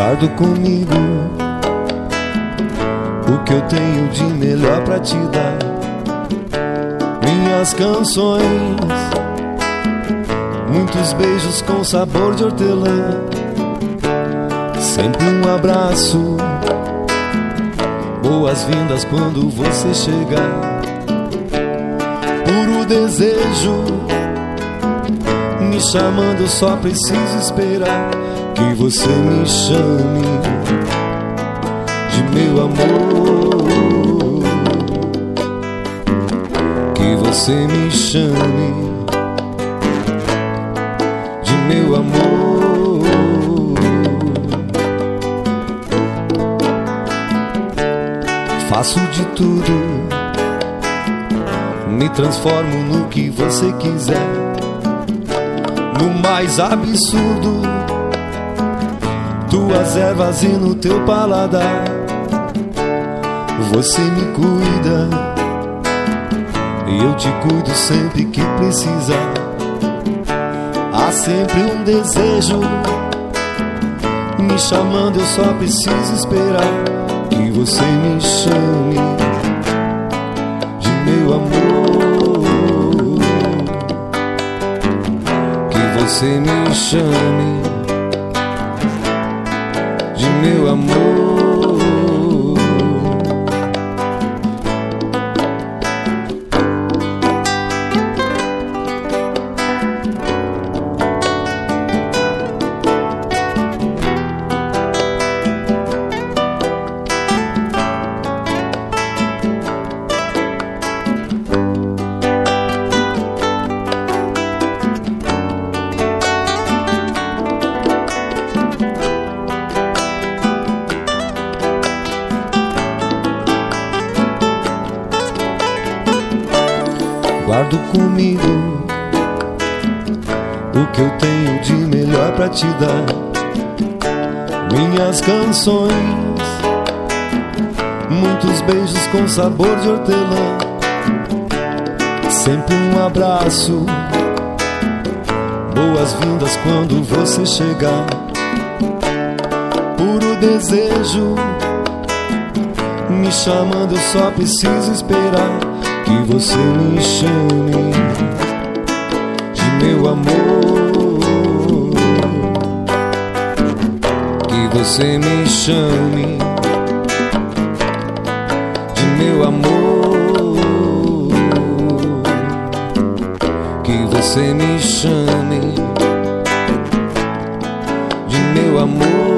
Guardo comigo o que eu tenho de melhor pra te dar. Minhas canções, muitos beijos com sabor de hortelã. Sempre um abraço, boas-vindas quando você chegar. Puro desejo, me chamando, eu só preciso esperar que você me chame de meu amor, que você me chame de meu amor. Faço de tudo, me transformo no que você quiser, no mais absurdo, tuas ervas e no teu paladar. Você me cuida e eu te cuido sempre que precisar. Há sempre um desejo me chamando, eu só preciso esperar que você me chame de meu amor, que você me chame de meu amor. Guardo comigo o que eu tenho de melhor pra te dar. Minhas canções, muitos beijos com sabor de hortelã. Sempre um abraço, boas-vindas quando você chegar. Puro desejo me chamando, eu só preciso esperar que você me chame de meu amor, que você me chame de meu amor, que você me chame de meu amor.